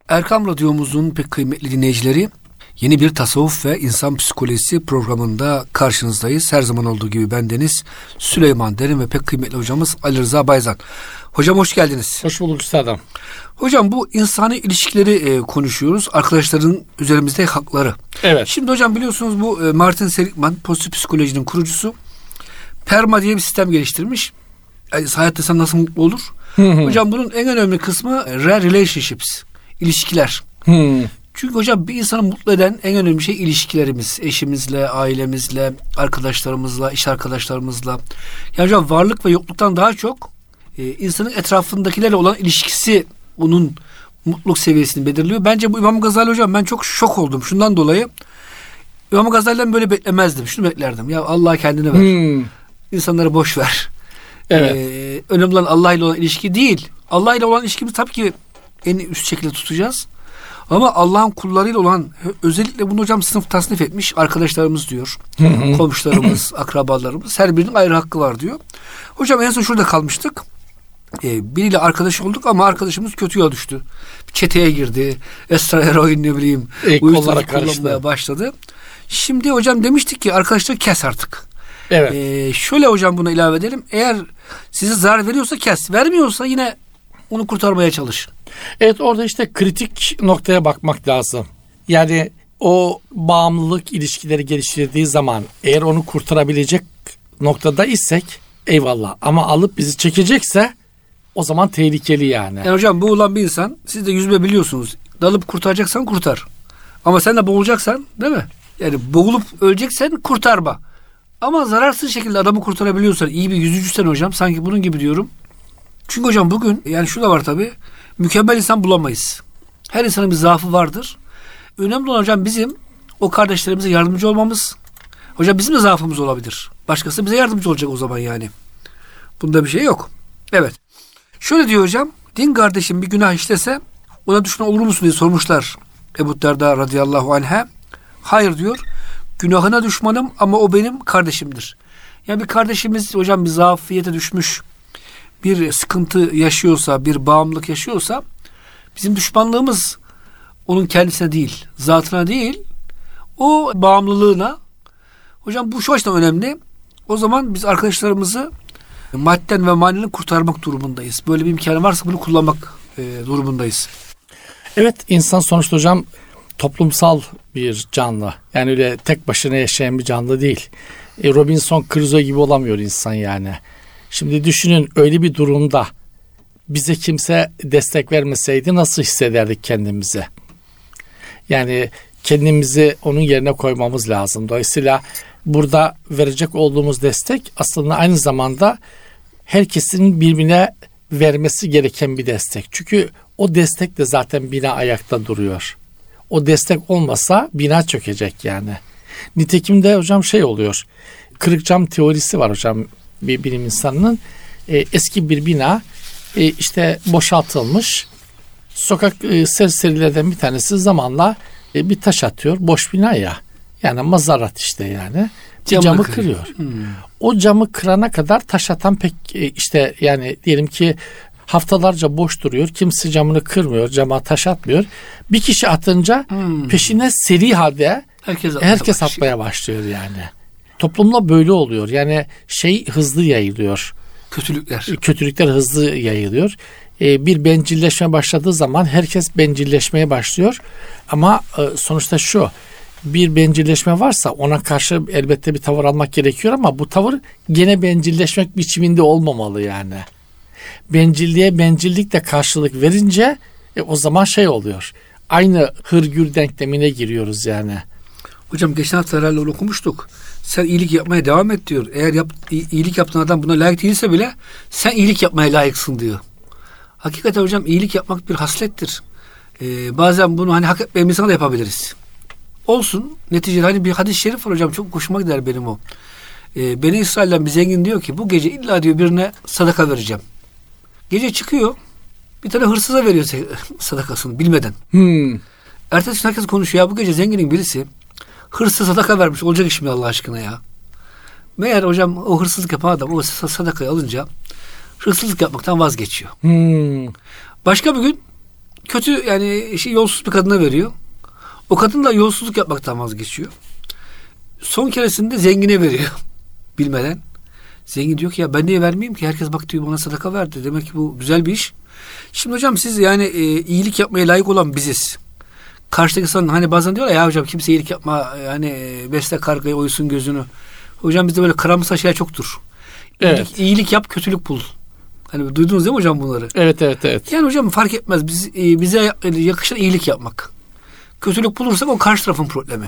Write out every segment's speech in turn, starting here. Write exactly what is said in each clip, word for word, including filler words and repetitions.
Erkam Radyomuzun pek kıymetli dinleyicileri, yeni bir tasavvuf ve insan psikolojisi programında karşınızdayız. Her zaman olduğu gibi bendeniz Süleyman Derin ve pek kıymetli hocamız Ali Rıza Bayzan. Hocam hoş geldiniz. Hoş bulduk üstadım. Hocam bu insani ilişkileri e, konuşuyoruz. Arkadaşların üzerimizde hakları. Evet. Şimdi hocam biliyorsunuz bu e, Martin Seligman pozitif psikolojinin kurucusu PERMA diye bir sistem geliştirmiş. Yani hayatta sen nasıl mutlu olur? Hı hı. Hocam bunun en önemli kısmı rare relationships. İlişkiler. Hı. Çünkü hocam bir insanı mutlu eden en önemli şey ilişkilerimiz. Eşimizle, ailemizle, arkadaşlarımızla, iş arkadaşlarımızla. Yani hocam varlık ve yokluktan daha çok e, insanın etrafındakilerle olan ilişkisi onun mutluluk seviyesini belirliyor. Bence bu İmam Gazali hocam ben çok şok oldum. Şundan dolayı İmam Gazali'den böyle beklemezdim. Şunu beklerdim. Ya Allah kendine ver. Hmm. İnsanları boş ver. Evet. Ee, önemli olan Allah ile olan ilişki değil. Allah ile olan ilişkimizi tabii ki en üst şekilde tutacağız. Ama Allah'ın kullarıyla olan, özellikle bunu hocam sınıf tasnif etmiş, arkadaşlarımız diyor. Komşularımız, akrabalarımız, her birinin ayrı hakkı var diyor. Hocam en son şurada kalmıştık. Ee, biriyle arkadaş olduk ama arkadaşımız kötü yola düştü. Çeteye girdi. Esrar eroin ne bileyim. E, uyuşturucu kullanmaya başladı. Şimdi hocam demiştik ki arkadaşlar kes artık. Evet. Ee, şöyle hocam buna ilave edelim. Eğer size zarar veriyorsa kes. Vermiyorsa yine onu kurtarmaya çalış. Evet, orada işte kritik noktaya bakmak lazım. Yani o bağımlılık ilişkileri geliştirdiği zaman eğer onu kurtarabilecek noktada isek eyvallah. Ama alıp bizi çekecekse o zaman tehlikeli yani. Yani hocam boğulan bir insan, siz de yüzme biliyorsunuz. Dalıp kurtaracaksan kurtar. Ama sen de boğulacaksan, değil mi? Yani boğulup öleceksen kurtarma. Ama zararsız şekilde adamı kurtarabiliyorsan, iyi bir yüzücüsen hocam, sanki bunun gibi diyorum. Çünkü hocam bugün yani şu da var tabii. Mükemmel insan bulamayız. Her insanın bir zaafı vardır. Önemli olan hocam bizim o kardeşlerimize yardımcı olmamız. Hocam bizim de zaafımız olabilir. Başkası bize yardımcı olacak o zaman yani. Bunda bir şey yok. Evet. Şöyle diyor hocam. Din kardeşim bir günah işlese ona düşman olur musun diye sormuşlar Ebu Derda radıyallahu anh'a. Hayır diyor. Günahına düşmanım ama o benim kardeşimdir. Yani bir kardeşimiz hocam bir zafiyete düşmüş, bir sıkıntı yaşıyorsa, bir bağımlılık yaşıyorsa bizim düşmanlığımız onun kendisine değil, zatına değil, o bağımlılığına. Hocam bu şu açıdan önemli. O zaman biz arkadaşlarımızı madden ve manen kurtarmak durumundayız. Böyle bir imkanı varsa bunu kullanmak e, durumundayız. Evet, insan sonuçta hocam toplumsal bir canlı. Yani öyle tek başına yaşayan bir canlı değil. E, Robinson Crusoe gibi olamıyor insan yani. Şimdi düşünün, öyle bir durumda bize kimse destek vermeseydi nasıl hissederdik kendimizi? Yani kendimizi onun yerine koymamız lazım. Dolayısıyla burada verecek olduğumuz destek aslında aynı zamanda herkesin birbirine vermesi gereken bir destek. Çünkü o destek de zaten bina ayakta duruyor. O destek olmasa bina çökecek yani. Nitekim de hocam şey oluyor. Kırık cam teorisi var hocam bir bilim insanının. E, eski bir bina e, işte boşaltılmış. Sokak e, serserilerden bir tanesi zamanla e, bir taş atıyor. Boş bina ya. Yani mazarat işte yani. Camı, camı kırıyor. Hmm. O camı kırana kadar taş atan pek e, işte yani diyelim ki haftalarca boş duruyor. Kimse camını kırmıyor. Cama taş atmıyor. Bir kişi atınca hmm. peşine seri halde herkes, herkes atmaya başlıyor yani. Toplumda böyle oluyor. Yani şey hızlı yayılıyor. Kötülükler. Kötülükler hızlı yayılıyor. Ee, bir bencilleşme başladığı zaman herkes bencilleşmeye başlıyor. Ama e, sonuçta şu, bir bencilleşme varsa ona karşı elbette bir tavır almak gerekiyor ama bu tavır gene bencilleşmek biçiminde olmamalı yani. Bencilliğe bencillikle karşılık verince e, o zaman şey oluyor. Aynı hırgür denklemine giriyoruz yani. Hocam geçen hafta herhalde okumuştuk. Sen iyilik yapmaya devam et diyor. Eğer yap, iyilik yaptığın adam buna layık değilse bile sen iyilik yapmaya layıksın diyor. Hakikaten hocam iyilik yapmak bir haslettir. Ee, bazen bunu hani hak etmeyen insana da yapabiliriz. Olsun. Neticede hani bir hadis-i şerif var hocam. Çok hoşuma gider benim o. Ee, Beni İsrail'den bir zengin diyor ki bu gece illa diyor birine sadaka vereceğim. Gece çıkıyor. Bir tane hırsıza veriyor sadakasını bilmeden. Hmm. Ertesi gün herkes konuşuyor. Ya bu gece zenginin birisi hırsız sadaka vermiş. Olacak iş mi Allah aşkına ya? Meğer hocam o hırsızlık yapan adam o sadakayı alınca hırsızlık yapmaktan vazgeçiyor. Hmm. Başka bir gün kötü yani şey yolsuz bir kadına veriyor. O kadın da yolsuzluk yapmaktan vazgeçiyor. Son keresinde zengine veriyor. Bilmeden. Zengin diyor ki ya ben niye vermeyeyim ki? Herkes bak diyor bana sadaka verdi. Demek ki bu güzel bir iş. Şimdi hocam siz yani e, iyilik yapmaya layık olan biziz. Karşıdaki insan hani bazen diyorlar ya hocam kimse iyilik yapma. Yani e, besle kargayı oysun gözünü. Hocam bizde böyle karamsar şeyler çoktur. Evet. İyilik, iyilik yap kötülük bul. Hani duydunuz değil mi hocam bunları? Evet evet evet. Yani hocam fark etmez. Biz, e, bize yakışan iyilik yapmak. Kötülük bulursak o karşı tarafın problemi.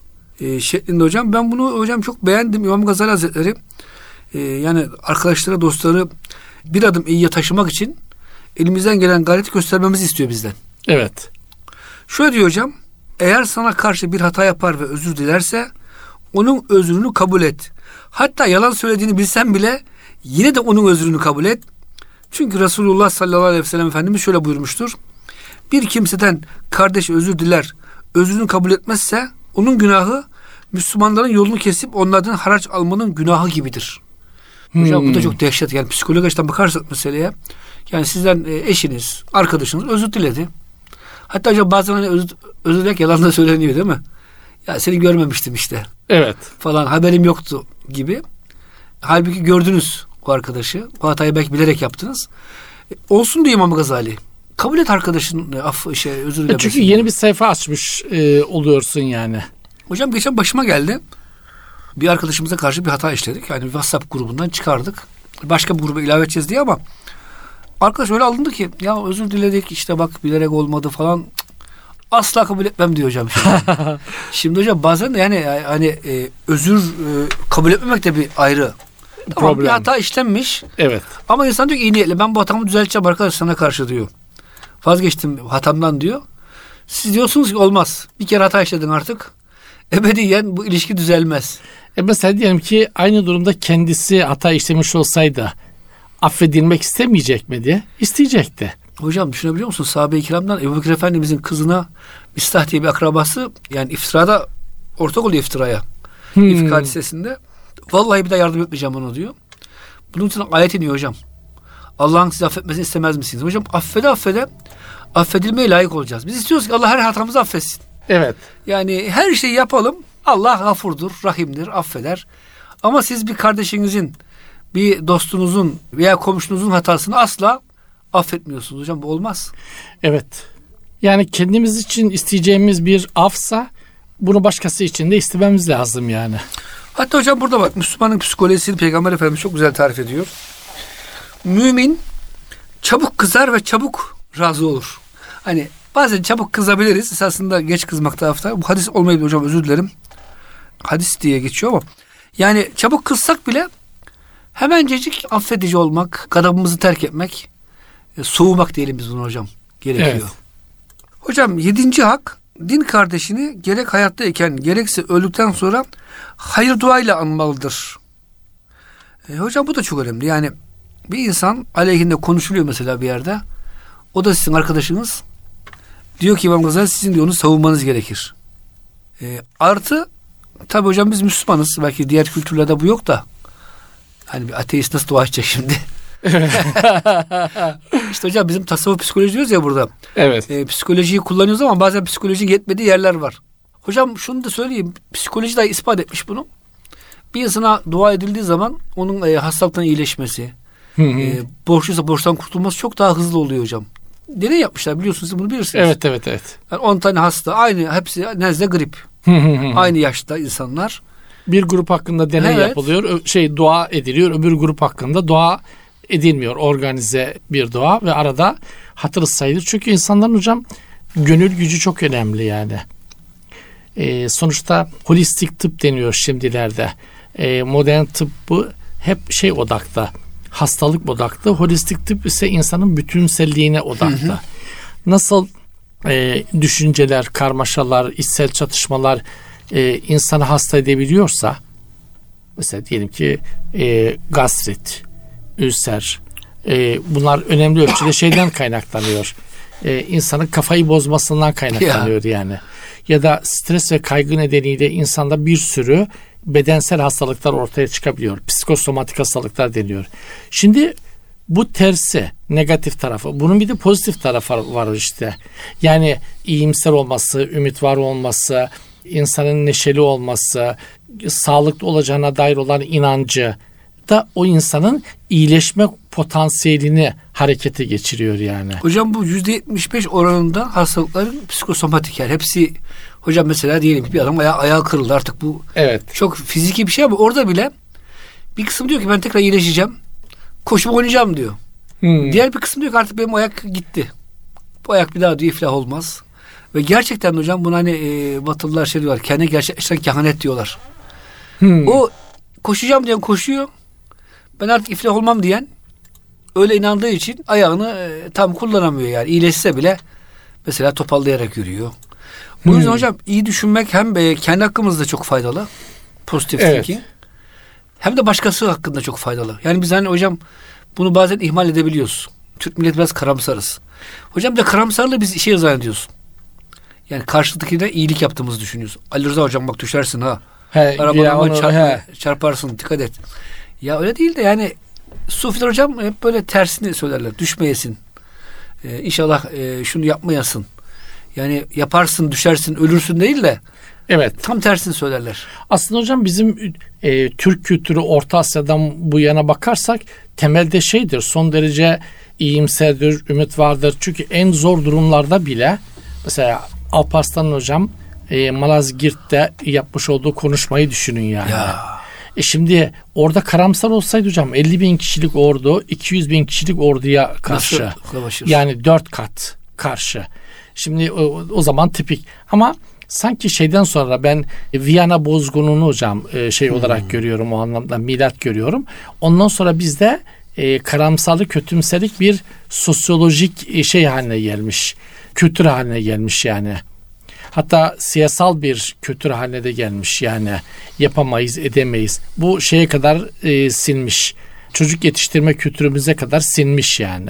E, şeklinde hocam. Ben bunu hocam çok beğendim. İmam Gazali Hazretleri e, yani arkadaşlara, dostları bir adım iyiye taşımak için elimizden gelen gayreti göstermemizi istiyor bizden. Evet. Şöyle diyor hocam. Eğer sana karşı bir hata yapar ve özür dilerse onun özrünü kabul et. Hatta yalan söylediğini bilsen bile yine de onun özrünü kabul et. Çünkü Resulullah sallallahu aleyhi ve sellem Efendimiz şöyle buyurmuştur. Bir kimseden kardeş özür diler, özrünü kabul etmezse onun günahı Müslümanların yolunu kesip onlardan haraç almanın günahı gibidir. Hmm. Hocam bu da çok dehşet. Yani psikolojik açıdan bakarsak meseleye. Yani sizden eşiniz, arkadaşınız özür diledi. Hatta hocam bazen hani özür, özür dilemek yalan da söyleniyor değil mi? Ya seni görmemiştim işte. Evet. Falan haberim yoktu gibi. Halbuki gördünüz o arkadaşı. O hatayı belki bilerek yaptınız. E, olsun diyor İmam Gazali. Kabul et arkadaşın af şey özür dilemesin. Çünkü yeni bir sayfa açmış e, oluyorsun yani. Hocam geçen başıma geldi. Bir arkadaşımıza karşı bir hata işledik. Yani WhatsApp grubundan çıkardık. Başka bir gruba ilave edeceğiz diye ama arkadaş öyle alındı ki ya özür diledik işte bak bilerek olmadı falan. Asla kabul etmem diyor hocam. Şimdi, şimdi hocam bazen de yani hani e, özür e, kabul etmemek de bir ayrı. Tamam, problem. Bir hata işlenmiş. Evet. Ama insan diyor ki iyi niyetli ben bu hatamı düzelteceğim arkadaş sana karşı diyor. Vazgeçtim hatamdan diyor. Siz diyorsunuz ki olmaz. Bir kere hata işledin artık. Ebediyen bu ilişki düzelmez. E mesela diyelim ki aynı durumda kendisi hata işlemiş olsaydı affedilmek istemeyecek mi diye? İsteyecekti. Hocam düşünebiliyor musun? Sahabe-i kiramdan Ebu Bekir Efendimizin kızına Mistah diye bir akrabası yani iftirada ortak oluyor iftiraya. Hmm. İfk hadisesinde. Vallahi bir daha yardım etmeyeceğim ona diyor. Bunun için ayet iniyor hocam. Allah'ın sizi affetmesini istemez misiniz? Hocam affede affede affedilmeye layık olacağız. Biz istiyoruz ki Allah her hatamızı affetsin. Evet. Yani her şeyi yapalım. Allah gafurdur, rahimdir, affeder. Ama siz bir kardeşinizin, bir dostunuzun veya komşunuzun hatasını asla affetmiyorsunuz hocam. Bu olmaz. Evet. Yani kendimiz için isteyeceğimiz bir afsa bunu başkası için de istememiz lazım yani. Hatta hocam burada bak Müslümanın psikolojisini Peygamber Efendimiz çok güzel tarif ediyor. Mümin çabuk kızar ve çabuk razı olur. Hani bazen çabuk kızabiliriz. Esasında geç kızmak tarafta. Bu hadis olmayabilir hocam özür dilerim. Hadis diye geçiyor ama. Yani çabuk kızsak bile hemencecik affedici olmak, gadabımızı terk etmek, soğumak diyelim biz bunu hocam. Gerekiyor. Evet. Hocam yedinci hak din kardeşini gerek hayattayken gerekse öldükten sonra hayır duayla anmalıdır. E, hocam bu da çok önemli. Yani bir insan aleyhinde konuşuluyor mesela bir yerde. O da sizin arkadaşınız. Diyor ki İmam Gazali sizin diyor onu savunmanız gerekir. E, artı tabi hocam biz Müslümanız. Belki diğer kültürlerde bu yok da. Hani bir ateist nasıl dua edecek şimdi? İşte hocam bizim tasavvuf psikoloji diyoruz ya burada. Evet. E, psikolojiyi kullanıyoruz ama bazen psikolojinin yetmediği yerler var. Hocam şunu da söyleyeyim. Psikoloji de ispat etmiş bunu. Bir insana dua edildiği zaman onun e, hastalıktan iyileşmesi, e, borçluysa borçtan kurtulması çok daha hızlı oluyor hocam. Deney yapmışlar biliyorsunuz bunu bilirsiniz. Evet evet evet. Yani on tane hasta aynı hepsi nezle grip. Aynı yaşta insanlar. Bir grup hakkında deney evet. yapılıyor. Şey dua ediliyor. Öbür grup hakkında dua edilmiyor. Organize bir dua ve arada hatırı sayılır. Çünkü insanların hocam gönül gücü çok önemli yani. Ee, sonuçta holistik tıp deniyor şimdilerde. Ee, modern tıbbı hep şey odakta. Hastalık odaklı. Holistik tıp ise insanın bütünselliğine odaklı. Hı hı. Nasıl e, düşünceler, karmaşalar, içsel çatışmalar e, insanı hasta edebiliyorsa mesela diyelim ki e, gastrit, ülser e, bunlar önemli ölçüde şeyden kaynaklanıyor. E, insanın kafayı bozmasından kaynaklanıyor ya. yani. Ya da stres ve kaygı nedeniyle insanda bir sürü bedensel hastalıklar ortaya çıkabiliyor. Psikosomatik hastalıklar deniyor. Şimdi Bu tersi, negatif tarafı. Bunun bir de pozitif tarafı var işte. Yani iyimser olması, ümit var olması, insanın neşeli olması, sağlıklı olacağına dair olan inancı da o insanın iyileşme potansiyelini harekete geçiriyor yani. Hocam bu yüzde yetmiş beş oranında hastalıkların psikosomatik, yani hepsi hocam mesela diyelim ki bir adam ayağı, ayağı kırıldı artık, bu Evet. çok fiziki bir şey ama orada bile bir kısım diyor ki ben tekrar iyileşeceğim, koşup oynayacağım diyor. Hmm. Diğer bir kısım diyor ki artık benim ayak gitti. Bu ayak bir daha diyor iflah olmaz. Ve gerçekten hocam buna hani e, Batılılar şey diyorlar, kendine gerçekten kehanet diyorlar. Hmm. O koşacağım diyen koşuyor. Ben artık iflah olmam diyen öyle inandığı için ayağını e, tam kullanamıyor yani. İyileşse bile mesela topallayarak yürüyor. Bu yüzden Hmm. hocam iyi düşünmek hem e, kendi hakkımızda çok faydalı. Pozitif Evet. thinking. Hem de başkası hakkında çok faydalı. Yani biz hani hocam bunu bazen ihmal edebiliyoruz. Türk milleti biraz karamsarız. Hocam da karamsarlığı biz işe zannediyoruz. Yani karşıdakine iyilik yaptığımızı düşünüyoruz. Ali Rıza hocam bak düşersin ha. He, Arabana onu, çarp, he. çarparsın, dikkat et. Ya öyle değil de yani Sufiler hocam hep böyle tersini söylerler. Düşmeyesin. Ee, inşallah e, şunu yapmayasın. Yani yaparsın, düşersin, ölürsün değil de Evet. tam tersini söylerler. Aslında hocam bizim e, Türk kültürü Orta Asya'dan bu yana bakarsak temelde şeydir, son derece iyimserdir, ümit vardır. Çünkü en zor durumlarda bile mesela Alparslan hocam e, Malazgirt'te yapmış olduğu konuşmayı düşünün yani. Ya. E şimdi orada karamsar olsaydı hocam elli bin kişilik ordu iki yüz bin kişilik orduya karşı. Nasıl savaşır? Yani dört kat karşı. Şimdi o, o zaman tipik. Ama sanki şeyden sonra ben Viyana bozgununu hocam e, şey Hmm. olarak görüyorum, o anlamda milat görüyorum. Ondan sonra bizde e, karamsarlık, kötümserik bir sosyolojik e, şey haline gelmiş. Kültür haline gelmiş yani. Hatta siyasal bir kültür haline de gelmiş yani. Yapamayız, edemeyiz. Bu şeye kadar e, sinmiş. Çocuk yetiştirme kültürümüze kadar sinmiş yani.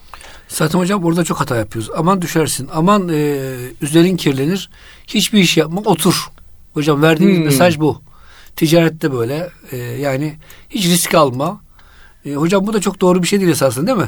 Zaten hocam burada çok hata yapıyoruz. Aman düşersin, aman e, üzerin kirlenir. Hiçbir iş yapma, otur. Hocam verdiğimiz Hmm. mesaj bu. Ticarette böyle. E, yani hiç risk alma. E, hocam bu da çok doğru bir şey değil esasında, değil mi?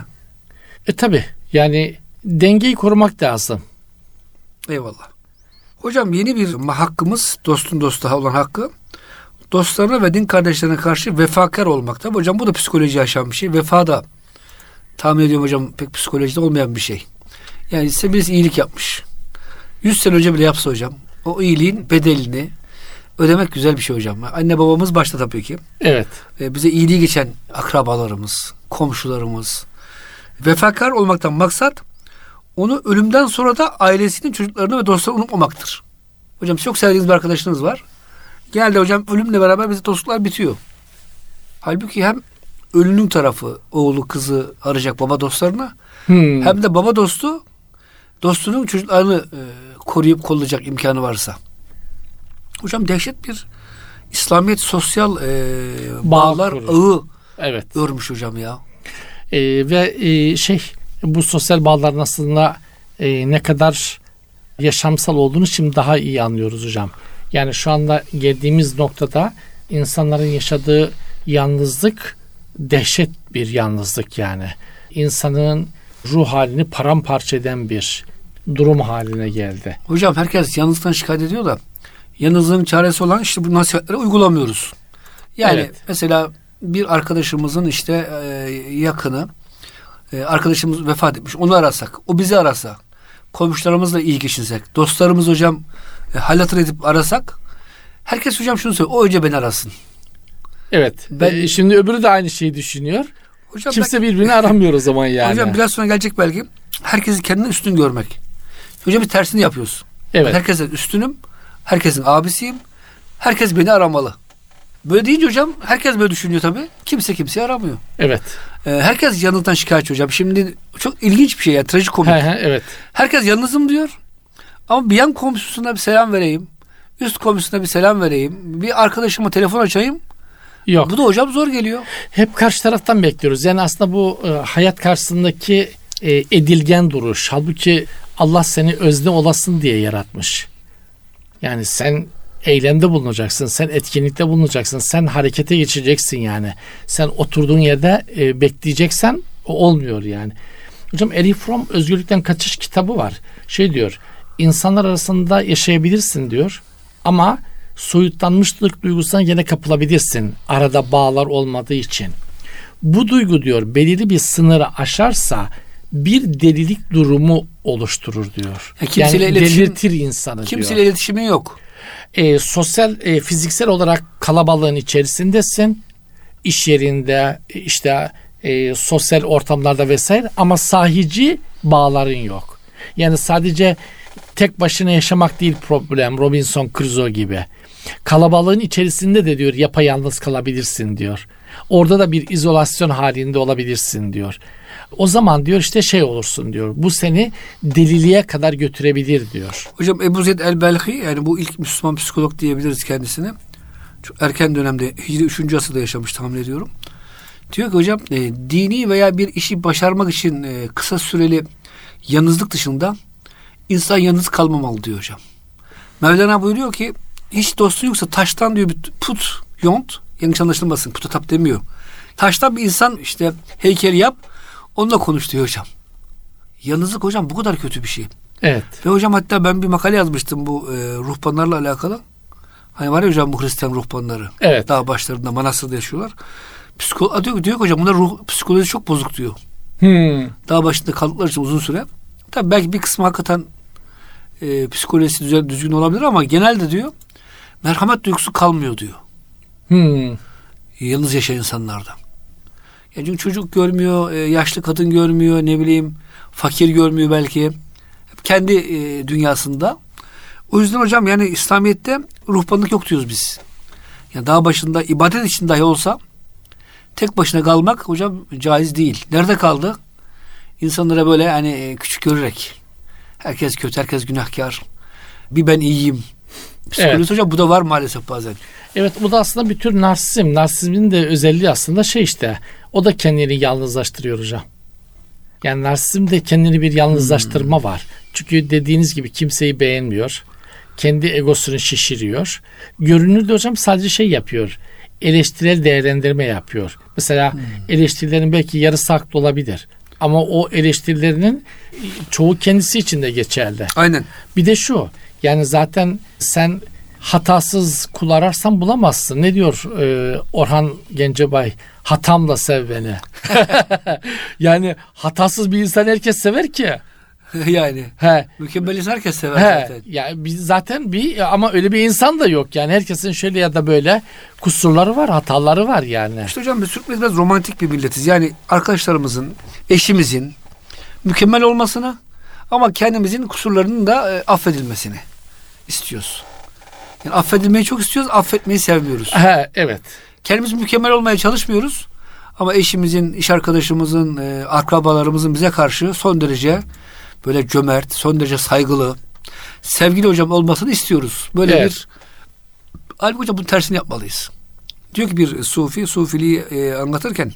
E tabi yani dengeyi korumak lazım. Eyvallah. Hocam yeni bir hakkımız, dostun dostu olan hakkı, dostlarına ve din kardeşlerine karşı vefakar olmak. Tabii hocam bu da psikoloji aşan bir şey. Vefa da tahmin ediyorum hocam pek psikolojide olmayan bir şey. Yani size birisi iyilik yapmış. Yüz sene önce bile yapsa hocam o iyiliğin bedelini ödemek güzel bir şey hocam. Anne babamız başta tabii ki. Evet. Ee, bize iyiliği geçen akrabalarımız, komşularımız. Vefakar olmaktan maksat onu ölümden sonra da ailesinin, çocuklarını ve dostlarını unutmamaktır. Hocam çok sevdiğiniz bir arkadaşınız var. Genelde hocam ölümle beraber bize dostluklar bitiyor. Halbuki hem ölünün tarafı oğlu kızı arayacak baba dostlarına, Hmm. hem de baba dostu dostunun çocuklarını e, koruyup kollayacak imkanı varsa. Hocam dehşet bir İslamiyet sosyal e, bağlar kurur. ağı Evet. örmüş hocam ya. E, ve e, şey bu sosyal bağların aslında e, ne kadar yaşamsal olduğunu şimdi daha iyi anlıyoruz hocam. Yani şu anda geldiğimiz noktada insanların yaşadığı yalnızlık dehşet bir yalnızlık yani. İnsanın ruh halini paramparça eden bir durum haline geldi. Hocam herkes yalnızlıktan şikayet ediyor da yalnızlığın çaresi olan işte bu nasihatleri uygulamıyoruz. Yani Evet. mesela bir arkadaşımızın işte e, yakını e, arkadaşımız vefat etmiş. Onu arasak, o bizi arasa, komşularımızla iyi geçinsek, dostlarımız hocam e, hal hatır edip arasak, herkes hocam şunu söylüyor. O önce beni arasın. Evet. Ben- E, şimdi öbürü de aynı şeyi düşünüyor. Hocam Kimse birbirini aramıyor o zaman ben- yani. hocam biraz sonra gelecek belki. Herkesi kendine üstün görmek. Hocam bir tersini yapıyoruz. Evet. Ben herkesin üstünüm. Herkesin abisiyim. Herkes beni aramalı. Böyle deyince hocam herkes böyle düşünüyor tabii. Kimse kimseyi aramıyor. Evet. Ee, herkes yalnızlıktan şikayetçi hocam. Şimdi çok ilginç bir şey ya. Trajikomik. He, he, evet. Herkes yalnızım diyor. Ama bir yan komşusuna bir selam vereyim. Üst komşusuna bir selam vereyim. Bir arkadaşıma telefon açayım. Yok. Bu da hocam zor geliyor. Hep karşı taraftan bekliyoruz. Yani aslında bu e, hayat karşısındaki e, edilgen duruş. Halbuki Allah seni özne olasın diye yaratmış. Yani sen eylemde bulunacaksın. Sen etkinlikte bulunacaksın. Sen harekete geçeceksin yani. Sen oturduğun yerde e, bekleyeceksen O olmuyor yani. Hocam Erich Fromm Özgürlükten Kaçış kitabı var. Şey diyor, insanlar arasında yaşayabilirsin diyor ama soyutlanmışlık duygusuna yine kapılabilirsin. Arada bağlar olmadığı için. Bu duygu diyor belirli bir sınırı aşarsa bir delilik durumu oluşturur diyor. Ya kimseyle yani iletişim, delirtir insanı kimseyle diyor. iletişimin yok. E, sosyal, e, fiziksel olarak kalabalığın içerisindesin. İş yerinde, işte e, sosyal ortamlarda vesaire ama sahici bağların yok. Yani sadece tek başına yaşamak değil problem, Robinson Crusoe gibi. Kalabalığın içerisinde de diyor yapayalnız kalabilirsin diyor. Orada da bir izolasyon halinde olabilirsin diyor. O zaman diyor işte şey olursun diyor. Bu seni deliliğe kadar götürebilir diyor. Hocam Ebu Zeyd el-Belhi, yani bu ilk Müslüman psikolog diyebiliriz kendisine. Çok erken dönemde Hicri üçüncü asırda yaşamış tahmin ediyorum. Diyor ki hocam e, dini veya bir işi başarmak için e, kısa süreli yalnızlık dışında insan yalnız kalmamalı diyor hocam. Mevlana buyuruyor ki hiç dostun yoksa taştan diyor bir put yont, yanlış anlaşılmasın, puta tap demiyor. Taştan bir insan işte heykeli yap, onunla konuş diyor hocam. Yalnızlık hocam bu kadar kötü bir şey. Evet. Ve hocam hatta ben bir makale yazmıştım bu e, ruhbanlarla alakalı. Hani var ya hocam bu Hristiyan ruhbanları. Evet. Dağ başlarında manastırda yaşıyorlar. Psikolo diyor, diyor ki hocam bunlar ruh psikoloji çok bozuk diyor. Hmm. Dağ başında kaldıkları için uzun süre. Tabii belki bir kısmı hakikaten e, psikolojisi düzen, düzgün olabilir ama genelde diyor merhamet duygusu kalmıyor diyor. Hmm. Yalnız yaşayan insanlarda. Yani çünkü çocuk görmüyor, e, yaşlı kadın görmüyor, ne bileyim fakir görmüyor belki. Hep kendi e, dünyasında. O yüzden hocam yani İslamiyet'te ruhbanlık yok diyoruz biz. Yani dağ başında ibadet için dahi olsa tek başına kalmak hocam caiz değil. Nerede kaldı? İnsanlara böyle hani küçük görerek. Herkes kötü, herkes günahkar. Bir ben iyiyim. Psikolojisi evet. Hocam bu da var maalesef bazen. Evet, bu da aslında bir tür narsizm. Narsizmin de özelliği aslında şey işte. O da kendini yalnızlaştırıyor hocam. Yani narsizmde kendini bir yalnızlaştırma hmm. var. Çünkü dediğiniz gibi kimseyi beğenmiyor. Kendi egosunu şişiriyor. Görünürde hocam sadece şey yapıyor. Eleştirel değerlendirme yapıyor. Mesela hmm. eleştirilerin belki yarısı haklı olabilir. Ama o eleştirilerinin çoğu kendisi için de geçerli. Aynen. Bir de şu. Yani zaten sen hatasız kul ararsan bulamazsın. Ne diyor e, Orhan Gencebay? Hatamla sev beni. Yani hatasız bir insan herkes sever ki. Yani. He. Mükemmel insan herkes sever He. zaten. Yani biz zaten bir ama öyle bir insan da yok yani. Herkesin şöyle ya da böyle kusurları var, hataları var yani. İşte hocam biz Türkler biraz romantik bir milletiz. Yani arkadaşlarımızın, eşimizin mükemmel olmasını ama kendimizin kusurlarının da e, affedilmesini istiyoruz. Yani affedilmeyi çok istiyoruz, affetmeyi sevmiyoruz. He, evet. Kendimiz mükemmel olmaya çalışmıyoruz. Ama eşimizin, iş arkadaşımızın, e, akrabalarımızın bize karşı son derece böyle cömert, son derece saygılı, sevgili hocam olmasını istiyoruz. Böyle evet. bir halbuki hocam bunun tersini yapmalıyız. Diyor ki bir sufi, sufiliği e, anlatırken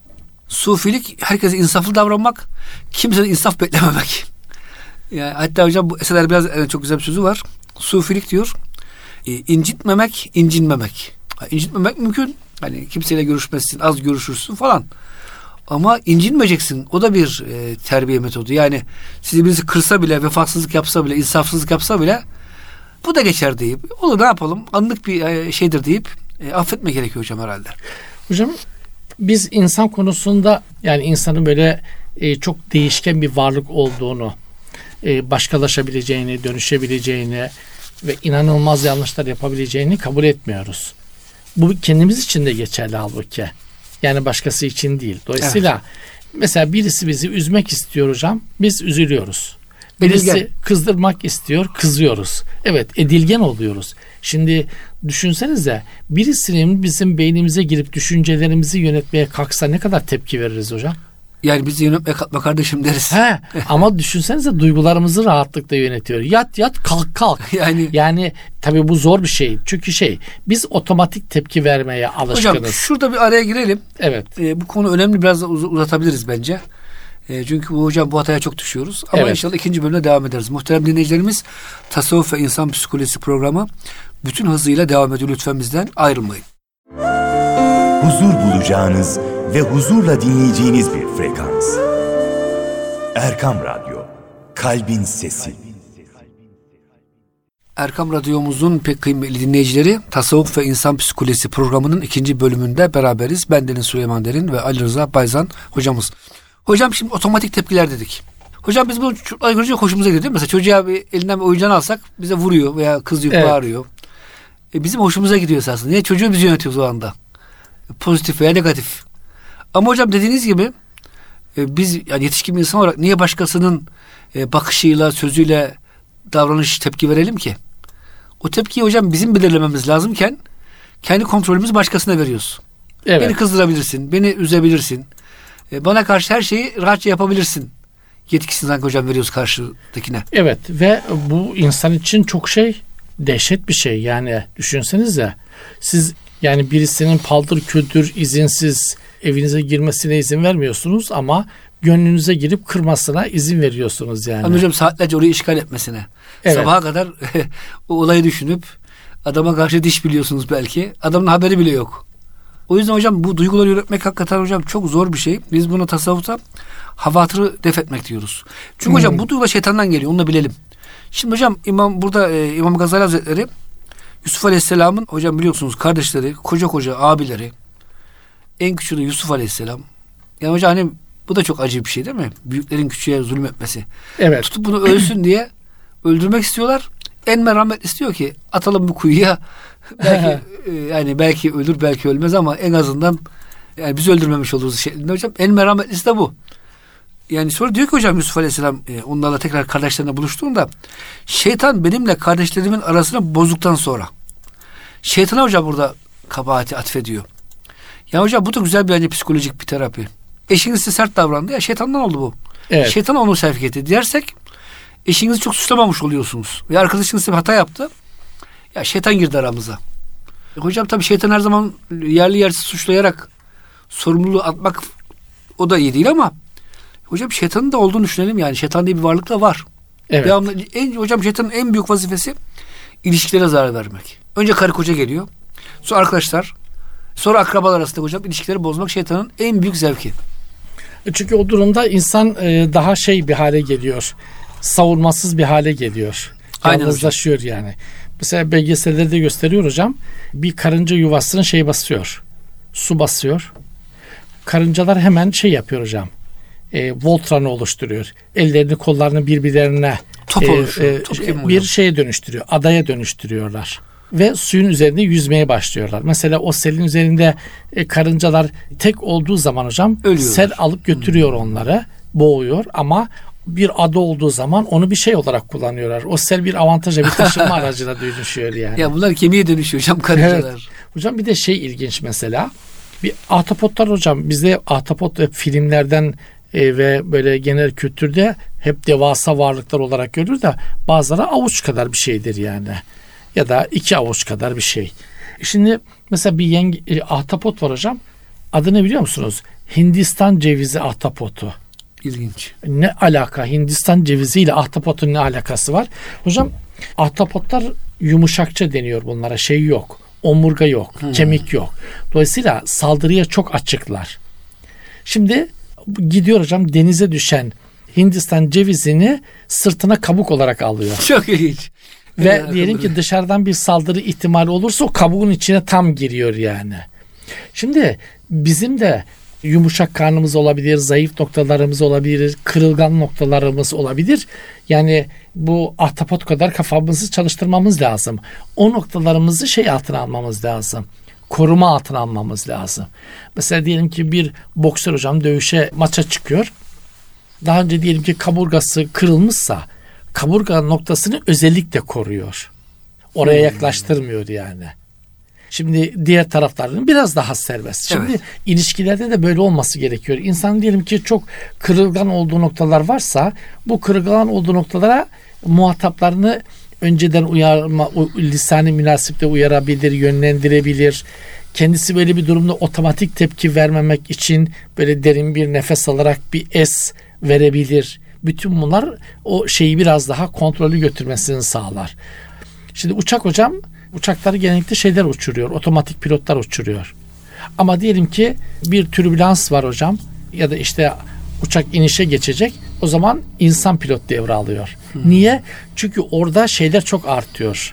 sufilik herkese insaflı davranmak, kimseden insaf beklememek. Yani hatta hocam bu eserlerde biraz yani çok güzel bir sözü var. Sufilik diyor, e, incitmemek, incinmemek. Ha, incitmemek mümkün. Hani kimseyle görüşmezsin, az görüşürsün falan. Ama incinmeyeceksin. O da bir e, terbiye metodu. Yani sizi birisi kırsa bile, vefasızlık yapsa bile, insafsızlık yapsa bile bu da geçer deyip, olur ne yapalım, anlık bir e, şeydir deyip e, affetme gerekiyor hocam herhalde. Hocam biz insan konusunda yani insanın böyle e, çok değişken bir varlık olduğunu, e, başkalaşabileceğini, dönüşebileceğini ve inanılmaz yanlışlar yapabileceğini kabul etmiyoruz. Bu kendimiz için de geçerli halbuki. Yani başkası için değil. Dolayısıyla evet. mesela birisi bizi üzmek istiyor hocam. Biz üzülüyoruz. Birisi edilgen. Kızdırmak istiyor. Kızıyoruz. Evet, edilgen oluyoruz. Şimdi düşünsenize birisinin bizim beynimize girip düşüncelerimizi yönetmeye kalksa ne kadar tepki veririz hocam? Yani bizi yönetmeye kalkma kardeşim deriz. He, ama düşünsenize duygularımızı rahatlıkla yönetiyor. Yat yat kalk kalk. Yani yani tabii bu zor bir şey. Çünkü şey biz otomatik tepki vermeye alışkınız. Hocam şurada bir araya girelim. Evet. Ee, bu konu önemli, biraz da uz- uzatabiliriz bence. Ee, çünkü bu hocam bu hataya çok düşüyoruz. Ama evet. inşallah ikinci bölümde devam ederiz. Muhterem dinleyicilerimiz, Tasavvuf ve İnsan Psikolojisi programı bütün hızıyla devam ediyor. Lütfen bizden ayrılmayın. Huzur bulacağınız ve huzurla dinleyeceğiniz bir frekans. Erkam Radyo, Kalbin Sesi. Erkam Radyomuzun pek kıymetli dinleyicileri, Tasavvuf ve İnsan Psikolojisi programının ikinci bölümünde beraberiz. Ben Deniz Süleyman Derin ve Ali Rıza Bayzan hocamız. Hocam şimdi otomatik tepkiler dedik. Hocam biz bunu çocuklar görünce hoşumuza gidiyor. Mesela çocuğa bir elinden bir oyuncağını alsak bize vuruyor veya kızıyor, evet, bağırıyor. E bizim hoşumuza gidiyor esasında. Niye? Çocuğu biz yönetiyoruz o anda. Pozitif veya negatif. Ama hocam dediğiniz gibi e, biz yani yetişkin bir insan olarak niye başkasının e, bakışıyla, sözüyle davranış tepki verelim ki? O tepkiyi hocam bizim belirlememiz lazımken kendi kontrolümüzü başkasına veriyoruz. Evet. Beni kızdırabilirsin, beni üzebilirsin. E, bana karşı her şeyi rahatça yapabilirsin. Yetkisini sanki hocam veriyoruz karşıdakine. Evet ve bu insan için çok şey, dehşet bir şey. Yani düşünsenize siz yani birisinin paldır küldür izinsiz evinize girmesine izin vermiyorsunuz ama gönlünüze girip kırmasına izin veriyorsunuz yani. Ama hocam saatlerce orayı işgal etmesine. Evet. Sabaha kadar o olayı düşünüp adama karşı diş biliyorsunuz belki. Adamın haberi bile yok. O yüzden hocam bu duyguları yönetmek hakikaten hocam çok zor bir şey. Biz buna tasavvufta havatırı def etmek diyoruz. Çünkü hmm. hocam bu duygular şeytandan geliyor. Onu da bilelim. Şimdi hocam İmam burada e, İmam Gazali Hazretleri Yusuf Aleyhisselam'ın hocam biliyorsunuz kardeşleri, koca koca abileri, en küçüğü de Yusuf Aleyhisselam. Yani hocam hani bu da çok acı bir şey değil mi? Büyüklerin küçüğe zulmetmesi. Evet. Tutup bunu ölsün diye öldürmek istiyorlar. En merhamet istiyor ki atalım bu kuyuya. Belki e, yani belki ölür belki ölmez ama en azından yani biz öldürmemiş oluruz şeklinde hocam. En merhametlisi de bu. Yani sonra diyor ki hocam Yusuf Aleyhisselam e, onlarla tekrar kardeşlerine buluştuğunda şeytan benimle kardeşlerimin arasını bozduktan sonra şeytana hocam burada kabahati atfediyor. Yani hocam bu da güzel bir hani psikolojik bir terapi. Eşiniz size sert davrandı ya şeytandan oldu bu. Evet. Şeytan onu sevk etti dersek eşinizi çok suçlamamış oluyorsunuz. Ve arkadaşınız bir hata yaptı. Ya şeytan girdi aramıza. E, hocam tabii şeytan her zaman yerli yersiz suçlayarak sorumluluğu atmak o da iyi değil ama hocam şeytanın da olduğunu düşünelim yani. Şeytan diye bir varlık da var. Evet. Devamlı, en, hocam şeytanın en büyük vazifesi ilişkilere zarar vermek. Önce karı koca geliyor. Sonra arkadaşlar. Sonra akrabalar arasında hocam ilişkileri bozmak şeytanın en büyük zevki. Çünkü o durumda insan daha şey bir hale geliyor. Savunmasız bir hale geliyor. Yalnızlaşıyor yani. Mesela belgesellerde gösteriyor hocam. Bir karınca yuvasını şey basıyor. Su basıyor. Karıncalar hemen şey yapıyor hocam. E, Voltran'ı oluşturuyor. Ellerini kollarını birbirlerine top e, oluşuyor. E, top e, bir şeye dönüştürüyor. Adaya dönüştürüyorlar. Ve suyun üzerinde yüzmeye başlıyorlar. Mesela o selin üzerinde e, karıncalar tek olduğu zaman hocam ölüyorlar. Sel alıp götürüyor hmm. onları. Boğuyor ama bir ada olduğu zaman onu bir şey olarak kullanıyorlar. O sel bir avantaja, bir taşınma aracına dönüşüyor yani. Ya bunlar kemiğe dönüşüyor hocam karıncalar. Evet. Hocam bir de şey ilginç mesela. Bir ahtapotlar hocam bizde ahtapot hep filmlerden e, ve böyle genel kültürde hep devasa varlıklar olarak görülür de bazıları avuç kadar bir şeydir yani. Ya da iki avuç kadar bir şey. Şimdi mesela bir yenge, e, ahtapot var hocam. Adını biliyor musunuz? Hindistan cevizi ahtapotu. İlginç. Ne alaka? Hindistan ceviziyle ahtapotun ne alakası var? Hocam ahtapotlar yumuşakça deniyor bunlara. Şey yok. Omurga yok. Hmm. Kemik yok. Dolayısıyla saldırıya çok açıklar. Şimdi gidiyor hocam denize düşen Hindistan cevizini sırtına kabuk olarak alıyor. Çok ilginç. Ve ya, diyelim ki dışarıdan bir saldırı ihtimali olursa o kabuğun içine tam giriyor yani. Şimdi bizim de yumuşak karnımız olabilir, zayıf noktalarımız olabilir, kırılgan noktalarımız olabilir. Yani bu ahtapot kadar kafamızı çalıştırmamız lazım. O noktalarımızı şey altına almamız lazım. Koruma altına almamız lazım. Mesela diyelim ki bir boksör hocam dövüşe maça çıkıyor. Daha önce diyelim ki kaburgası kırılmışsa kaburga noktasını özellikle koruyor. Oraya yaklaştırmıyor yani. Şimdi diğer taraflarının biraz daha serbest. Şimdi evet. ilişkilerde de böyle olması gerekiyor. İnsan diyelim ki çok kırılgan olduğu noktalar varsa bu kırılgan olduğu noktalara muhataplarını önceden uyarma, lisan-ı münasiple uyarabilir, yönlendirebilir. Kendisi böyle bir durumda otomatik tepki vermemek için böyle derin bir nefes alarak bir es verebilir. Bütün bunlar o şeyi biraz daha kontrolü götürmesini sağlar. Şimdi uçak hocam, uçakları genellikle şeyler uçuruyor, otomatik pilotlar uçuruyor. Ama diyelim ki bir türbülans var hocam ya da işte uçak inişe geçecek. O zaman insan pilot devralıyor. Hmm. Niye? Çünkü orada şeyler çok artıyor.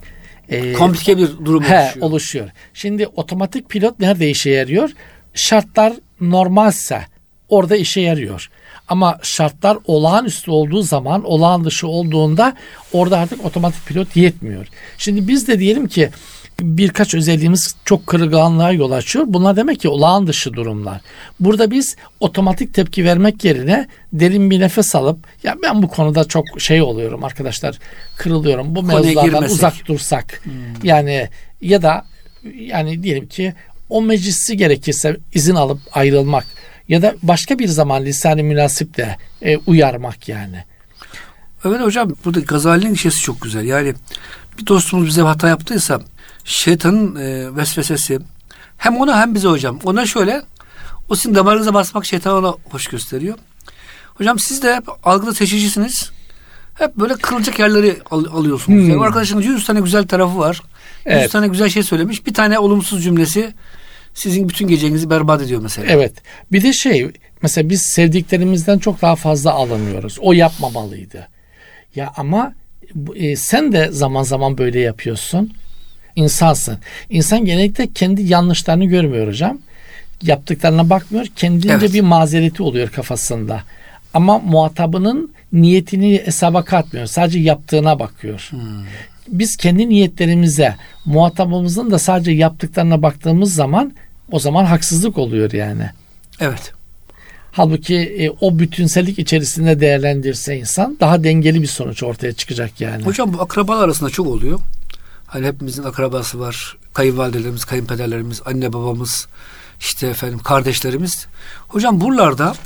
Ee, Komplike bir durum he, oluşuyor. oluşuyor. Şimdi otomatik pilot nerede işe yarıyor? Şartlar normalse orada işe yarıyor. Ama şartlar olağanüstü olduğu zaman, olağan dışı olduğunda orada artık otomatik pilot yetmiyor. Şimdi biz de diyelim ki birkaç özelliğimiz çok kırılganlığa yol açıyor. Bunlar demek ki olağan dışı durumlar. Burada biz otomatik tepki vermek yerine derin bir nefes alıp ya ben bu konuda çok şey oluyorum arkadaşlar, kırılıyorum. Bu Konuya mevzulardan girmesek. uzak dursak. Hmm. Yani ya da yani diyelim ki o meclisi gerekirse izin alıp ayrılmak ya da başka bir zaman lisan-ı münasiple e, uyarmak yani. Evet hocam, burada Gazali'nin işesi çok güzel. Yani bir dostumuz bize hata yaptıysa şeytanın e, vesvesesi hem ona hem bize hocam. Ona şöyle, o sizin damarınıza basmak şeytan ona hoş gösteriyor. Hocam siz de hep algıda seçicisiniz. Hep böyle kırılacak yerleri al, alıyorsunuz. Hmm. Yani arkadaşın yüz tane güzel tarafı var. yüz Evet. tane güzel şey söylemiş. Bir tane olumsuz cümlesi sizin bütün gecenizi berbat ediyor mesela. Evet. Bir de şey mesela biz sevdiklerimizden çok daha fazla alınıyoruz. O yapmamalıydı. Ya ama e, sen de zaman zaman böyle yapıyorsun. İnsansın. İnsan genellikle kendi yanlışlarını görmüyor hocam. Yaptıklarına bakmıyor. Kendince Evet. bir mazereti oluyor kafasında. Ama muhatabının niyetini hesaba katmıyor. Sadece yaptığına bakıyor. Hmm. Biz kendi niyetlerimize, muhatabımızın da sadece yaptıklarına baktığımız zaman o zaman haksızlık oluyor yani. Evet. Halbuki e, o bütünsellik içerisinde değerlendirse insan daha dengeli bir sonuç ortaya çıkacak yani. Hocam bu akrabalar arasında çok oluyor. Hani hepimizin akrabası var. Kayınvalidelerimiz, kayınpederlerimiz, anne babamız, işte efendim kardeşlerimiz. Hocam buralarda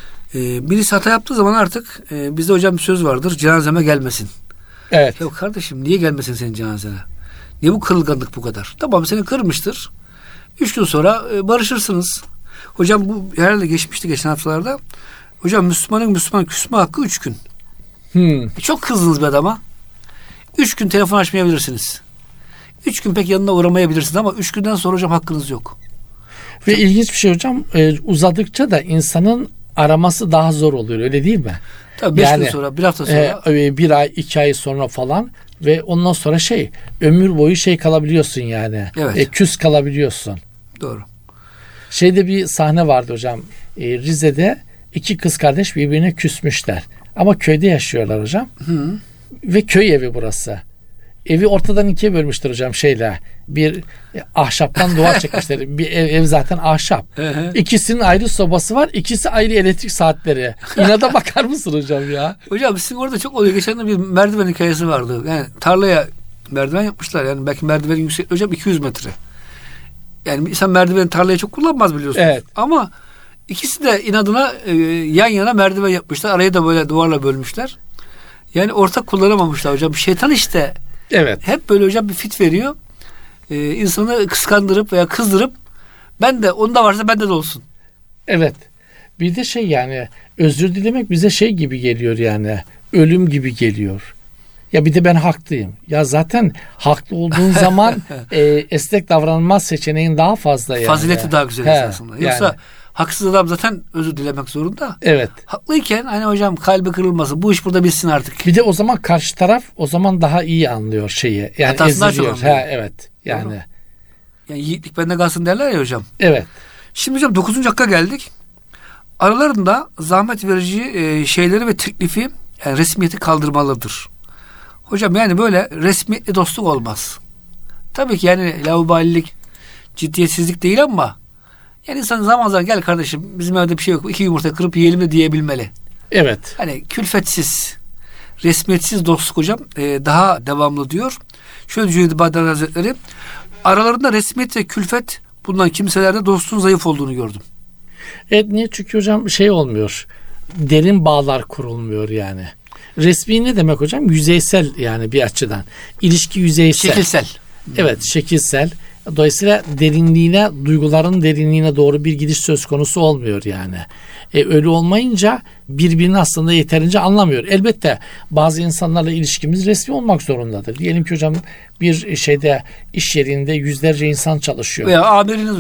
e, birisi hata yaptığı zaman artık e, bizde hocam bir söz vardır. Cenazeme gelmesin. Evet. Ya kardeşim niye gelmesin senin cenazene? Niye bu kırılganlık bu kadar? Tamam seni kırmıştır. Üç gün sonra e, barışırsınız. Hocam bu herhalde geçmişti geçen haftalarda. Hocam Müslümanın Müslüman küsme hakkı üç gün. Hmm. E, çok kızdınız bir adama. Üç gün telefon açmayabilirsiniz. Üç gün pek yanına uğramayabilirsiniz ama üç günden sonra hocam hakkınız yok. Ve ilginç bir şey hocam e, uzadıkça da insanın araması daha zor oluyor öyle değil mi? Tabii beş Yani, gün sonra, bir hafta sonra. E, bir ay, iki ay sonra falan ve ondan sonra şey ömür boyu şey kalabiliyorsun yani. Evet. E, küs kalabiliyorsun. Doğru. Şeyde bir sahne vardı hocam. E, Rize'de iki kız kardeş birbirine küsmüşler. Ama köyde yaşıyorlar hocam. Hı. Ve köy evi burası. Evi ortadan ikiye bölmüştür hocam şeyle. Bir ahşaptan duvar çekmişler. Bir ev, ev zaten ahşap. Hı hı. İkisinin ayrı sobası var. İkisi ayrı elektrik saatleri. İnada bakar mısın hocam ya? Hocam sizin orada çok oluyor. Geçen de bir merdiven hikayesi vardı. Yani tarlaya merdiven yapmışlar. Yani belki merdivenin yüksekliği hocam iki yüz metre. Yani insan merdiveni tarlaya çok kullanmaz biliyorsunuz. Evet. Ama ikisi de inadına e, yan yana merdiven yapmışlar. Arayı da böyle duvarla bölmüşler. Yani ortak kullanamamışlar hocam. Şeytan işte Evet. hep böyle hocam bir fit veriyor. Ee, insanı kıskandırıp veya kızdırıp ben de onda varsa bende de olsun. Evet. Bir de şey yani özür dilemek bize şey gibi geliyor yani. Ölüm gibi geliyor. Ya bir de ben haklıyım. Ya zaten haklı olduğun zaman e, esnek davranılmaz seçeneğin daha fazla yani. Fazileti daha güzel He, esasında. Yoksa yani. haksız adam zaten özür dilemek zorunda. Evet. Haklıyken hani hocam kalbi kırılmasın. Bu iş burada bitsin artık. Bir de o zaman karşı taraf o zaman daha iyi anlıyor şeyi. Yani Hatasını daha çok eziliyor. anlıyor. Ha, evet. Yani. Doğru. Yani yiğitlik bende kalsın derler ya hocam. Evet. Şimdi hocam dokuzuncu hakka geldik. Aralarında zahmet verici e, şeyleri ve teklifi yani resmiyeti kaldırmalıdır. Hocam yani böyle resmiyetli dostluk olmaz. Tabii ki yani laubalilik, ciddiyetsizlik değil ama yani insan zaman zaman gel kardeşim bizim evde bir şey yok. İki yumurta kırıp yiyelim de diyebilmeli. Evet. Hani külfetsiz, resmiyetsiz dostluk hocam e, daha devamlı diyor. Şöyle Cüneyd-i Bağdadi Hazretleri aralarında resmiyet ve külfet bulunan kimselerde dostluğun zayıf olduğunu gördüm. Evet niye? Çünkü hocam şey olmuyor. Derin bağlar kurulmuyor yani. Resmi ne demek hocam? Yüzeysel yani bir açıdan. İlişki yüzeysel. Şekilsel. Evet, şekilsel. Dolayısıyla derinliğine, duyguların derinliğine doğru bir gidiş söz konusu olmuyor yani. E, öyle olmayınca birbirini aslında yeterince anlamıyor. Elbette bazı insanlarla ilişkimiz resmi olmak zorundadır. Diyelim ki hocam bir şeyde iş yerinde yüzlerce insan çalışıyor. Veya amiriniz hocam.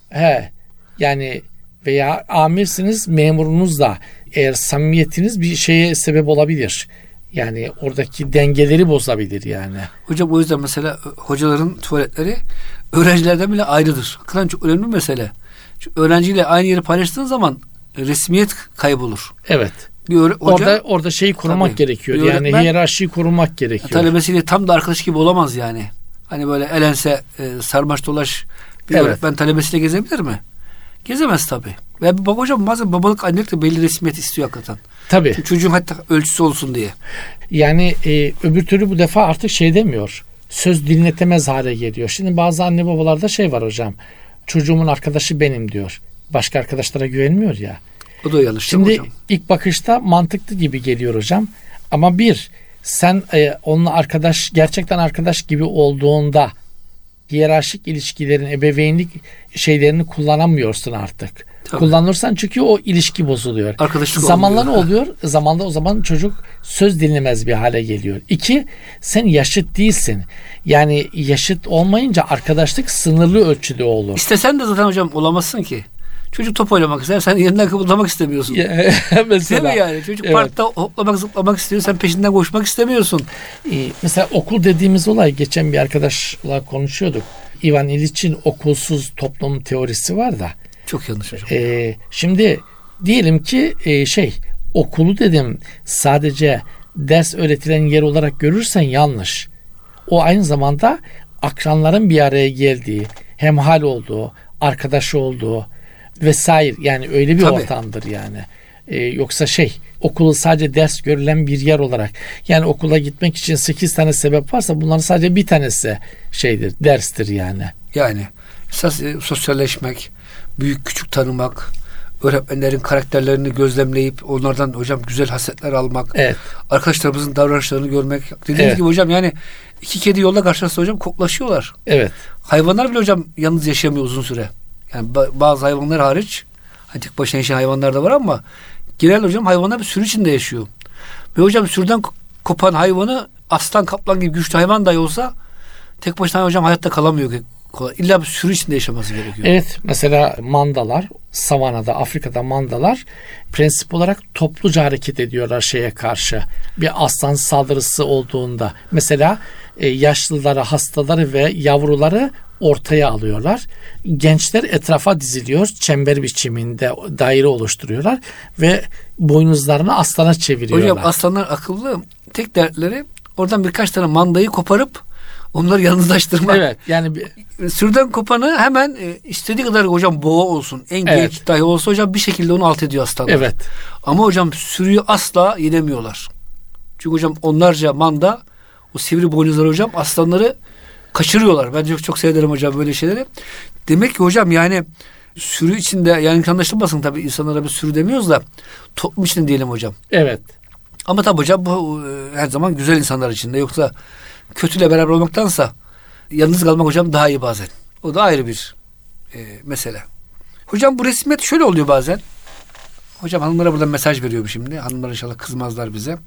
He. Yani veya amirsiniz, memurunuz da eğer samimiyetiniz bir şeye sebep olabilir. Yani oradaki dengeleri bozabilir yani. Hocam o yüzden mesela hocaların tuvaletleri öğrencilerden bile ayrıdır. Hakikaten çok önemli bir mesele. Çünkü öğrenciyle aynı yeri paylaştığın zaman resmiyet kaybolur. Evet. Bir öğre- hoca, orada orada şeyi korumak tabii, gerekiyor. bir Yani öğretmen- hiyerarşiyi korumak gerekiyor. talebesiyle tam da arkadaş gibi olamaz yani. Hani böyle elense e, sarmaş dolaş bir Evet. öğretmen talebesiyle gezebilir mi? Gezemez tabii. Ve bak hocam bazen babalık annelik de belli resmiyet istiyor hakikaten. Tabii. Çünkü çocuğun hatta ölçüsü olsun diye. Yani e, öbür türlü bu defa artık şey demiyor. Söz dinletemez hale geliyor. Şimdi bazı anne babalarda şey var hocam. Çocuğumun arkadaşı benim diyor. Başka arkadaşlara güvenmiyor ya. O da yanlış değil mi Şimdi hocam? ilk bakışta mantıklı gibi geliyor hocam. Ama bir, sen e, onunla arkadaş, gerçekten arkadaş gibi olduğunda hiyerarşik ilişkilerin, ebeveynlik şeylerini kullanamıyorsun artık. Tabii. Kullanırsan çünkü o ilişki bozuluyor. Arkadaşlık Zamanla ne olmuyor. oluyor? Zamanla o zaman çocuk söz dinlemez bir hale geliyor. İki, sen yaşıt değilsin. Yani yaşıt olmayınca arkadaşlık sınırlı ölçüde olur. İstesen de zaten hocam olamazsın ki. Çocuk top oynamak ister, sen yerinden kıpırdamak istemiyorsun. Değil Mesela. mi yani? Çocuk Evet. parkta hoplamak zıplamak istiyor, sen peşinden koşmak istemiyorsun. Ee, mesela okul dediğimiz olay, geçen bir arkadaşla konuşuyorduk. Ivan Illich'in okulsuz toplum teorisi var da. Çok yanlış hocam. Ee, şimdi diyelim ki e, şey okulu dedim sadece ders öğretilen yer olarak görürsen yanlış. O aynı zamanda akranların bir araya geldiği, hemhal olduğu, arkadaşı olduğu vesaire, yani öyle bir Tabii. ortamdır yani. Ee, yoksa şey okulu sadece ders görülen bir yer olarak, yani okula gitmek için sekiz tane sebep varsa bunların sadece bir tanesi şeydir, derstir yani. Yani esas e, sosyalleşmek, büyük küçük tanımak, öğretmenlerin karakterlerini gözlemleyip onlardan hocam güzel hasletler almak, Evet. arkadaşlarımızın davranışlarını görmek. Dediğiniz Evet. gibi hocam yani iki kedi yolda karşılaşsa hocam koklaşıyorlar. Evet. Hayvanlar bile hocam yalnız yaşayamıyor uzun süre. Yani ba- bazı hayvanlar hariç, hani tek başına yaşayan hayvanlar da var ama genel hocam hayvanlar bir sürü içinde yaşıyor. Ve hocam sürüden ko- kopan hayvanı aslan kaplan gibi güçlü hayvan dahi olsa tek başına hocam hayatta kalamıyor. Kolay. İlla bir sürü içinde yaşaması gerekiyor. Evet, mesela mandalar, savanada, Afrika'da mandalar prensip olarak topluca hareket ediyorlar şeye karşı. Bir aslan saldırısı olduğunda mesela e, yaşlıları, hastaları ve yavruları ortaya alıyorlar. Gençler etrafa diziliyor, çember biçiminde daire oluşturuyorlar ve boynuzlarını aslana çeviriyorlar. Hocam aslanlar akıllı. Tek dertleri oradan birkaç tane mandayı koparıp onları yalnızlaştırmak. Evet, yani bir, Sürüden kopanı hemen e, istediği kadar hocam boğa olsun, en Evet. genç dahi olsa hocam bir şekilde onu alt ediyor aslanlar. evet. Ama hocam sürüyü asla yenemiyorlar. Çünkü hocam onlarca manda o sivri boynuzları hocam aslanları kaçırıyorlar. Ben çok, çok severim hocam böyle şeyleri. Demek ki hocam yani sürü içinde, yani anlaşılmasın tabii, insanlara bir sürü demiyoruz da toplum içinde diyelim hocam. Evet. Ama tabii hocam bu e, her zaman güzel insanlar içinde. Yoksa kötüyle beraber olmaktansa yalnız kalmak hocam daha iyi bazen. O da ayrı bir e, mesele. Hocam bu resmiyet şöyle oluyor bazen. Hocam hanımlara buradan mesaj veriyorum şimdi. Hanımlar inşallah kızmazlar bize.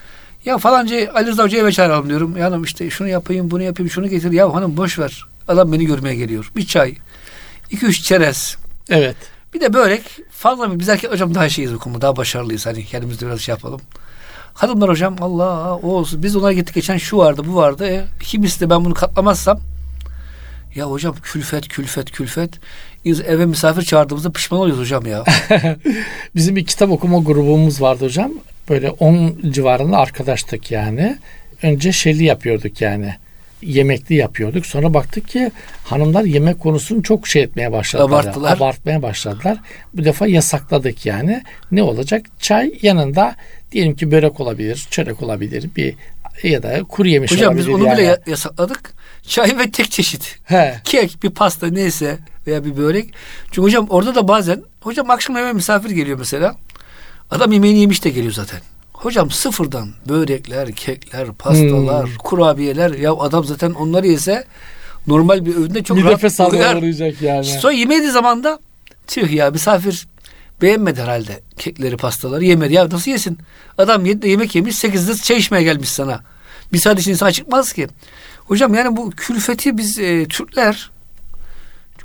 Ya falanca Ali Rıza Hoca'yı eve çağıralım diyorum. Ya hanım işte şunu yapayım, bunu yapayım, şunu getir. Ya hanım boş ver. Adam beni görmeye geliyor. Bir çay, iki üç çerez, Evet. bir de börek. Fazla mı? Biz erkek hocam daha şeyiz bu konuda. Daha başarılıyız. Hani kendimiz de biraz şey yapalım. Hanımlar hocam Allah o olsun. Biz ona gittik geçen şu vardı bu vardı. E, kimisi de ben bunu katlamazsam ya hocam külfet külfet külfet. Biz eve misafir çağırdığımızda pişman oluyoruz hocam ya. Bizim bir kitap okuma grubumuz vardı hocam. Böyle on civarında arkadaştık yani. Önce şeyli yapıyorduk yani. Yemekli yapıyorduk. Sonra baktık ki hanımlar yemek konusunu çok şey etmeye başladılar. Abarttılar. Abartmaya başladılar. Bu defa yasakladık yani. Ne olacak? Çay yanında diyelim ki börek olabilir, çörek olabilir, bir ya da kuru yemiş Hocam olabilir. biz onu yani. bile ya- yasakladık. Çay ve tek çeşit. He. Kek, bir pasta neyse veya bir börek. Çünkü hocam orada da bazen hocam akşam eve misafir geliyor mesela. Adam yemeğini yemiş de geliyor zaten. Hocam sıfırdan börekler, kekler, pastalar, Hmm. kurabiyeler. Ya adam zaten onları yese normal bir öğünde çok Bir rahat nefes uyar. almayacak yani. Sonra yemediği zaman da tüh ya misafir beğenmedi herhalde kekleri, pastaları yemedi. Ya nasıl yesin? Adam yedide yemek yemiş, sekizde çay içmeye gelmiş sana. Bir saat için insan çıkmaz ki. Hocam yani bu külfeti biz e, Türkler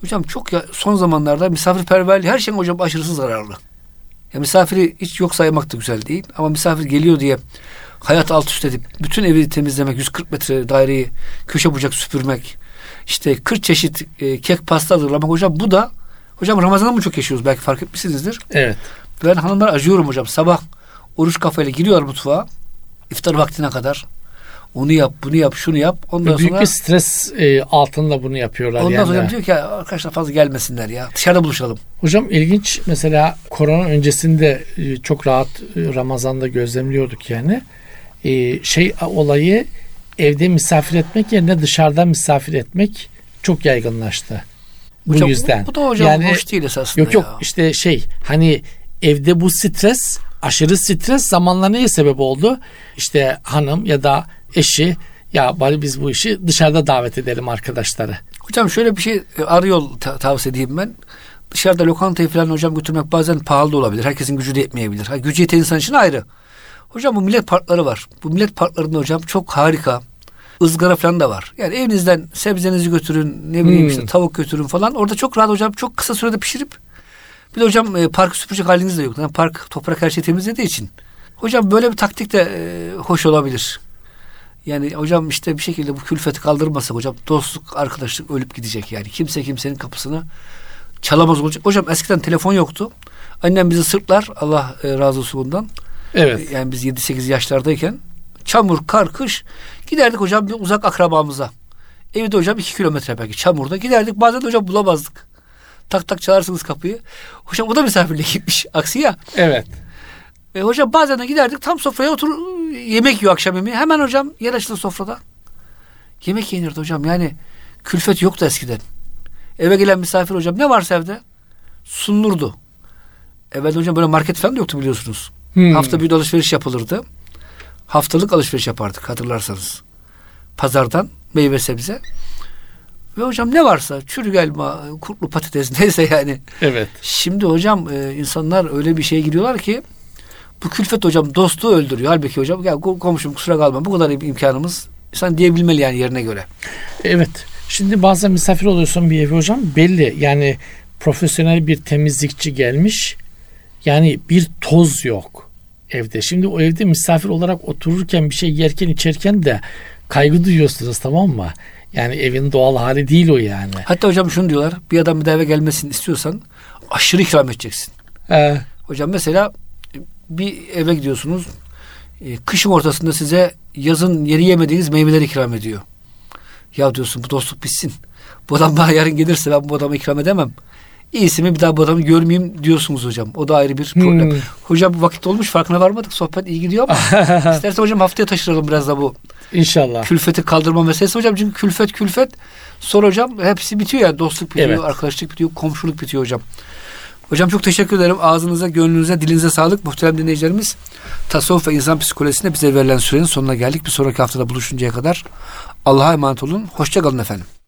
Hocam çok ya son zamanlarda misafirperverliği her şeyin hocam aşırısı zararlı. Ya misafiri hiç yok saymak da güzel değil. Ama misafir geliyor diye hayat alt üst edip bütün evi temizlemek, yüz kırk metre daireyi köşe bucak süpürmek, işte kırk çeşit e, kek pasta hazırlamak hocam, bu da hocam Ramazan'da mı çok yaşıyoruz, belki fark etmişsinizdir. Evet. Ben hanımlara acıyorum hocam, sabah oruç kafayla giriyorlar mutfağa iftar vaktine kadar. Onu yap, bunu yap, şunu yap. Ondan Büyük sonra bir stres e, altında bunu yapıyorlar. ondan yani. sonra diyor ki arkadaşlar fazla gelmesinler ya. Dışarıda buluşalım. Hocam ilginç, mesela korona öncesinde e, çok rahat e, Ramazan'da gözlemliyorduk yani. E, şey olayı, evde misafir etmek yerine dışarıda misafir etmek çok yaygınlaştı. Bu Hocam, yüzden. Bu, bu da hocam yani, hoş değil esasında Yok yok ya. işte şey, hani evde bu stres, aşırı stres zamanla neye sebep oldu? İşte hanım ya da eşi, ya bari biz bu işi dışarıda davet edelim arkadaşları. Hocam şöyle bir şey arı yol ta- tavsiye edeyim ben. Dışarıda lokantayı falan hocam götürmek bazen pahalı da olabilir. Herkesin gücü de yetmeyebilir. Ha, gücü yeten insan için ayrı. Hocam bu millet parkları var. Bu millet parklarında hocam çok harika ızgara falan da var. Yani evinizden sebzenizi götürün, ne bileyim Hmm. işte tavuk götürün falan. Orada çok rahat hocam, çok kısa sürede pişirip, bir de hocam e, parkı süpürecek haliniz de yok. Yani park toprak her şeyi temizlediği için. Hocam böyle bir taktik de e, hoş olabilir. Yani hocam işte bir şekilde bu külfeti kaldırmasak hocam, dostluk, arkadaşlık ölüp gidecek yani. Kimse kimsenin kapısını çalamaz olacak. Hocam eskiden telefon yoktu. Annem bizi sırtlar, Allah e, razı olsun ondan. Evet. Yani biz yedi sekiz yaşlardayken çamur, kar, kış giderdik hocam bir uzak akrabamıza. Evde hocam iki kilometre belki çamurda giderdik. Bazen de hocam bulamazdık. Tak tak çalarsınız kapıyı. Hocam o da misafirliğe gitmiş. Aksi ya. Evet. E, hocam bazen de giderdik, tam sofraya otur, yemek yiyor akşam yemeği. Hemen hocam yer açılır sofrada. Yemek yenirdi hocam. Yani külfet yoktu eskiden. Eve gelen misafir hocam ne varsa evde sunulurdu. Evvel hocam böyle market falan da yoktu biliyorsunuz. Hmm. Hafta bir alışveriş yapılırdı. Haftalık alışveriş yapardık hatırlarsanız. Pazardan meyve sebze. Ve hocam ne varsa çürük elma, kurtlu patates neyse yani. Evet. Şimdi hocam e, insanlar öyle bir şeye giriyorlar ki bu külfet hocam dostluğu öldürüyor. Halbuki hocam ya komşum kusura kalma, bu kadar imkanımız insan diyebilmeli yani yerine göre. Evet. Şimdi bazen misafir oluyorsun bir eve hocam, belli yani profesyonel bir temizlikçi gelmiş, yani bir toz yok evde. Şimdi o evde misafir olarak otururken bir şey yerken içerken de kaygı duyuyorsunuz, tamam mı? Yani evin doğal hali değil o yani. Hatta hocam şunu diyorlar, bir adam bir daha eve gelmesini istiyorsan aşırı ikram edeceksin. Ee, Hocam mesela bir eve gidiyorsunuz, e, kışın ortasında size yazın yeri yemediğiniz meyveler ikram ediyor. Ya diyorsun bu dostluk bitsin. Bu adam bana yarın gelirse ben bu adama ikram edemem. İyisi mi bir daha bu adamı görmeyeyim diyorsunuz hocam. O da ayrı bir problem. Hmm. Hocam bu vakit olmuş, farkına varmadık. Sohbet iyi gidiyor ama istersen hocam haftaya taşıralım biraz da bu İnşallah. külfeti kaldırma meselesi hocam. Çünkü külfet külfet sonra hocam hepsi bitiyor yani. Dostluk bitiyor, Evet. arkadaşlık bitiyor, komşuluk bitiyor hocam. Hocam çok teşekkür ederim. Ağzınıza, gönlünüze, dilinize sağlık. Muhterem dinleyicilerimiz, tasavvuf ve insan psikolojisinde bize verilen sürenin sonuna geldik. Bir sonraki haftada buluşuncaya kadar Allah'a emanet olun. Hoşça kalın efendim.